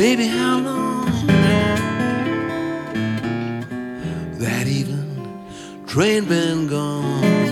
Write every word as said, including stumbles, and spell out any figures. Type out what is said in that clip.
Baby, how long that evening train been gone?